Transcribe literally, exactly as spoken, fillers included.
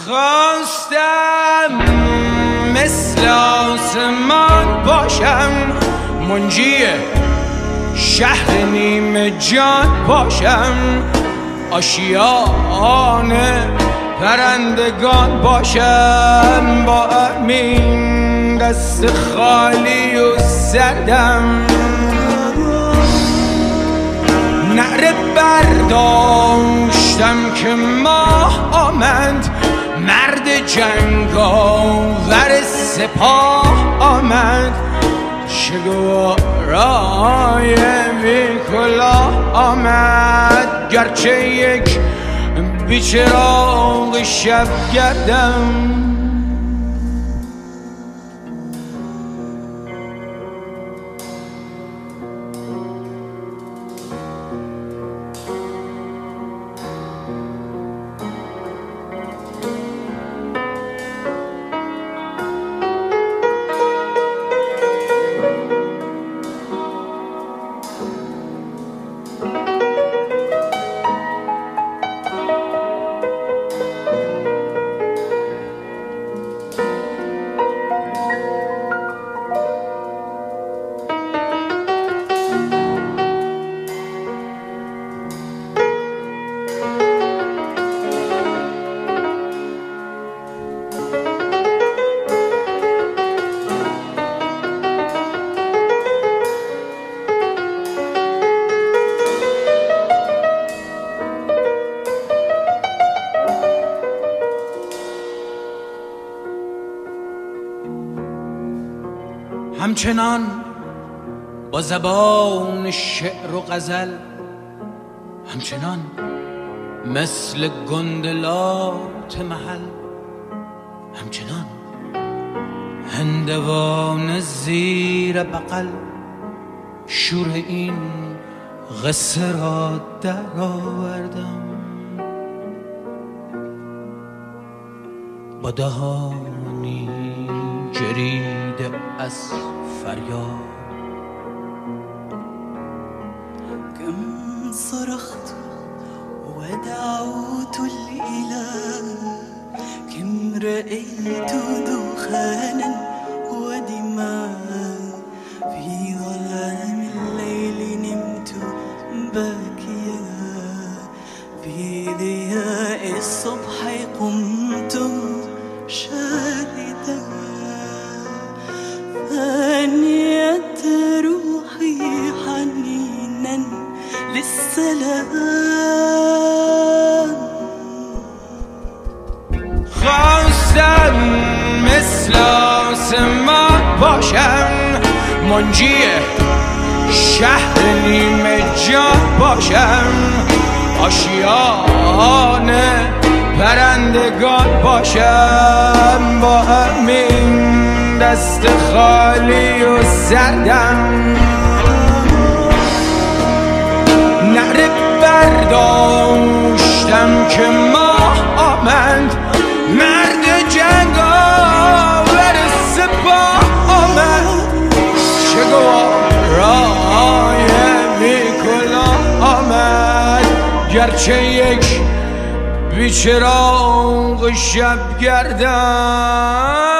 خواستم مثل آسمان باشم، منجی شهر نیمه جان باشم، آشیان پرندگان باشم، با امین دست خالی و سردم نعره برداشتم که ماه آمد، مرد جنگاور سپاه آمد، شگوارای بی کلاه آمد، گرچه یک بیچراغ شب گردم. همچنان با زبان شعر و غزل، همچنان مثل گندلات محل، همچنان هندوان زیر بغل، شور این قصه را در آوردم، با دهانی جریده از فریاد. كم صرخت ودعوت الإله، كم رأيت دخانا ودماء، في ظلام الليل نمت باكيا، في ضياء الصبح قمت شاهدا، فانيت روحي حنينا للسلام. خواستم مثل آسمان باشم، منجی شهر نیمه جان باشم، آشیان پرندگان باشم، با همین دست خالی و سردم نعره برداشتم که ماه آمد، مرد جنگاور سپاه آمد، شگوارای بی کلاه آمد، گرچه یک بیچراغ شب گردم.